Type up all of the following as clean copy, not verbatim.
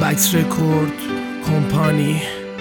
بکس رکورد کمپانی.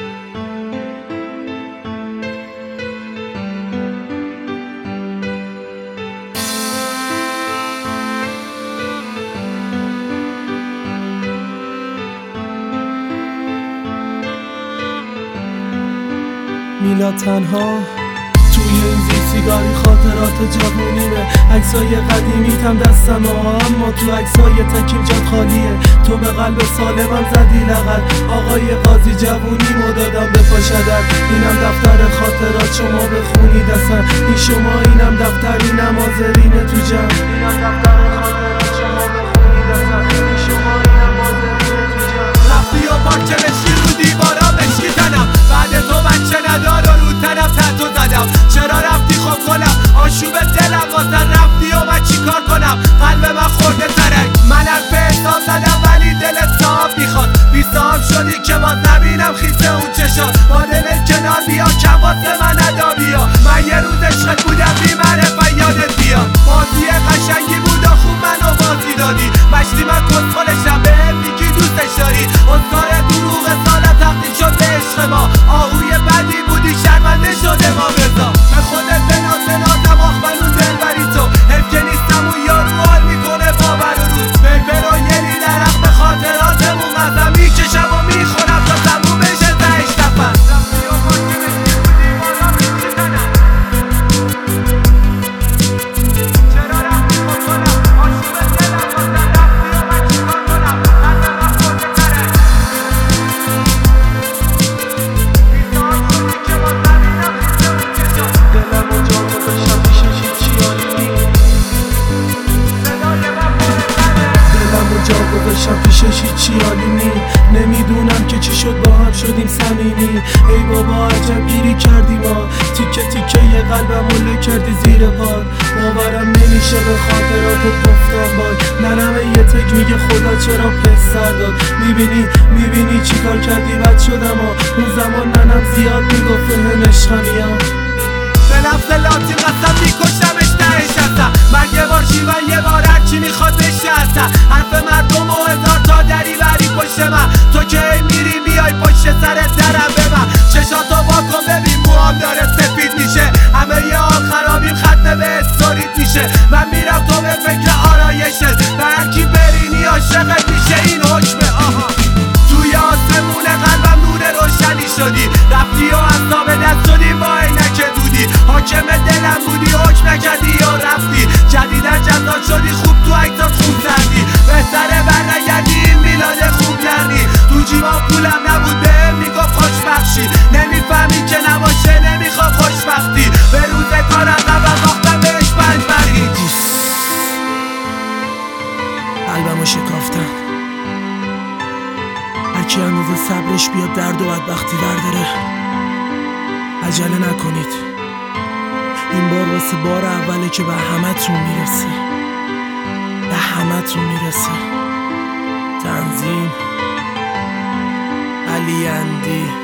میلاد تنها توی این زیر سیگاری خاطرات جوونیمه، عکسای قدیمیتم دستمه اما تو عکسای تکیم جات خالیه. تو به قلب سالمم زدی لغت، آقای قاضی جوونیمو دادم به پاشدر. اینم دفتر خاطرات شما بخونید اصلا، این شما اینم دفتری نمازرینه تو جمع. اینم دفتر خاطرات شما بخونید اصلا، این شما اینم نمازرینه تو جمع. رفتی و پاکه بشی رو دیوارا بشکی تنم، بعد تو بچه ندار و رو تنم تتو زدم. چرا رفتی خب کنم آشوب دلم واسه رفتی و من چی کار کنم؟ قلب من خورده ترک، من حرف حساب زدم ولی دلت صاحب میخواد. بی صاحب شدی که باز نبینم خیسه اون چشات. با دلت کنار بیا کم واسه من ادا بیا، من یه روز عشقت بودم بی معرفت یادت بیاد. بازی قشنگی بود و خوب منو بازی دادی، مشتی من کسخلشم بهم میگی دوستش داری. اذکار دروغ سالت تقدیم شد به عشق ما، آهوی بدی بودی شرمنده شده ما بزا. به خودت بنازم آخ من اون دل بری تو، حیف که نیستم اون یارو حال میکنه باور و روز. بلبل و یلی درق به خاطراتمون قسم میکشم و میخورم تا تموم بشه تهش نفس. گذاشتم پیشش هیچی عالی نی، نمیدونم که چی شد با هم شدیم صمیمی. ای بابا عجب گیری کردی ما، تیکه تیکه یه قلبم رو کردی زیر پاد. باورم نمیشه به خاطراتت گفتم بای، نرمه یه تک میگه خدا چرا پسر داد. میبینی چی کار کردی بد شدم ها. اون زمان ننم زیاد میگفت فهم عشقمیم، به لفظ لاتی قسم میکشمش تهش هستم. من یه بار شیون یه بار هرچی میخواد بشه هستم. حرف مردم و هزار تا دری بری پشت من، تو که میری میای پشت سر درم به من. چشاتو واکن ببین موام داره سفید میشه، همه یه حال خرابیم ختم به استوریت میشه. من میرم تو به فکر آرایشت، به هرکی برینی عاشقت میشه این حکمه. آها توی آسمون قلبم نور روشنی شدی، رفتی و اصلا به دست شدی با عینک دودی. حاکم دلم بودی حکم نکردی یا رفتی، جدیدن جزا شدی خوب تو عکسات خوب زدی. بهتره برنگردی این میلاد خوب کردی، تو جیبا پولم نبود بهم میگفت خوشبخشی. نمیفهمی که نباشه نمیخواد خوشبختی، به روز کار عقبم باختم بهش بنجبری. قلبمو شکافتن، هرکی اندازه صبرش بیاد درد و بدبختی برداره. عجله نکنید، این بار واسه بار اوله که به همتون میرسه، به همتون میرسه. تنظیم علی اندی.